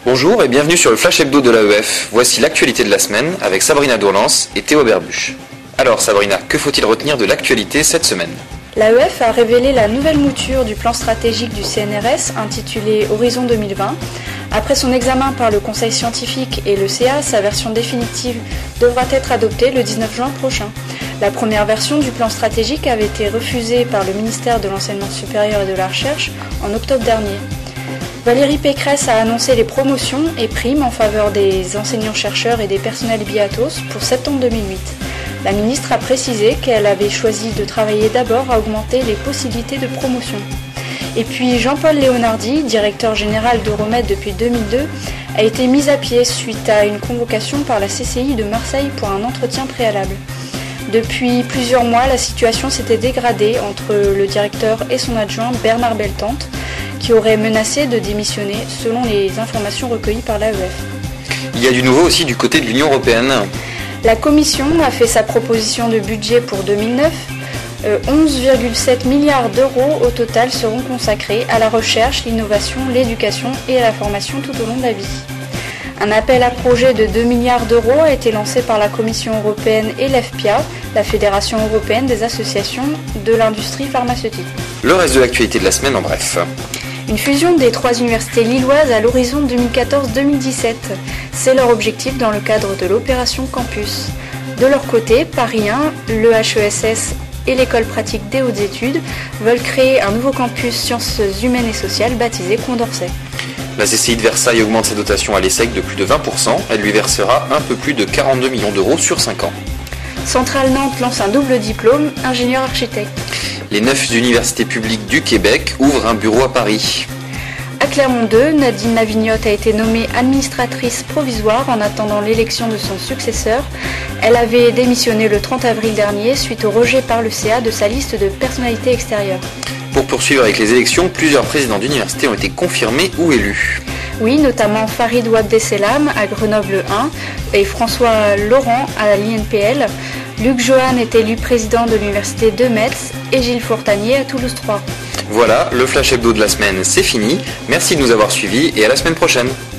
Bonjour et bienvenue sur le Flash Hebdo de l'AEF. Voici l'actualité de la semaine avec Sabrina Dourlens et Théo Berbuche. Alors Sabrina, que faut-il retenir de l'actualité cette semaine ? L'AEF a révélé la nouvelle mouture du plan stratégique du CNRS intitulé Horizon 2020. Après son examen par le Conseil scientifique et le CA, sa version définitive devra être adoptée le 19 juin prochain. La première version du plan stratégique avait été refusée par le ministère de l'Enseignement supérieur et de la Recherche en octobre dernier. Valérie Pécresse a annoncé les promotions et primes en faveur des enseignants-chercheurs et des personnels BIATOS pour septembre 2008. La ministre a précisé qu'elle avait choisi de travailler d'abord à augmenter les possibilités de promotion. Et puis Jean-Paul Léonardi, directeur général d'Euromed depuis 2002, a été mis à pied suite à une convocation par la CCI de Marseille pour un entretien préalable. Depuis plusieurs mois, la situation s'était dégradée entre le directeur et son adjoint Bernard Beltante, qui aurait menacé de démissionner selon les informations recueillies par l'AEF. Il y a du nouveau aussi du côté de l'Union européenne. La Commission a fait sa proposition de budget pour 2009. 11,7 milliards d'euros au total seront consacrés à la recherche, l'innovation, l'éducation et à la formation tout au long de la vie. Un appel à projet de 2 milliards d'euros a été lancé par la Commission européenne et l'EFPIA, la Fédération européenne des associations de l'industrie pharmaceutique. Le reste de l'actualité de la semaine en bref. Une fusion des 3 universités lilloises à l'horizon 2014-2017. C'est leur objectif dans le cadre de l'opération Campus. De leur côté, Paris 1, le HESS et l'école pratique des hautes études veulent créer un nouveau campus sciences humaines et sociales baptisé Condorcet. La CCI de Versailles augmente ses dotations à l'ESSEC de plus de 20%. Elle lui versera un peu plus de 42 millions d'euros sur 5 ans. Centrale Nantes lance un double diplôme, ingénieur-architecte. Les 9 universités publiques du Québec ouvrent un bureau à Paris. À Clermont 2, Nadine Lavignotte a été nommée administratrice provisoire en attendant l'élection de son successeur. Elle avait démissionné le 30 avril dernier suite au rejet par le CA de sa liste de personnalités extérieures. Pour poursuivre avec les élections, plusieurs présidents d'université ont été confirmés ou élus. Oui, notamment Farid Ouabdesselam à Grenoble 1 et François Laurent à l'INPL. Luc Johan est élu président de l'université de Metz et Gilles Fourtanier à Toulouse 3. Voilà, le Flash Hebdo de la semaine, c'est fini. Merci de nous avoir suivis et à la semaine prochaine.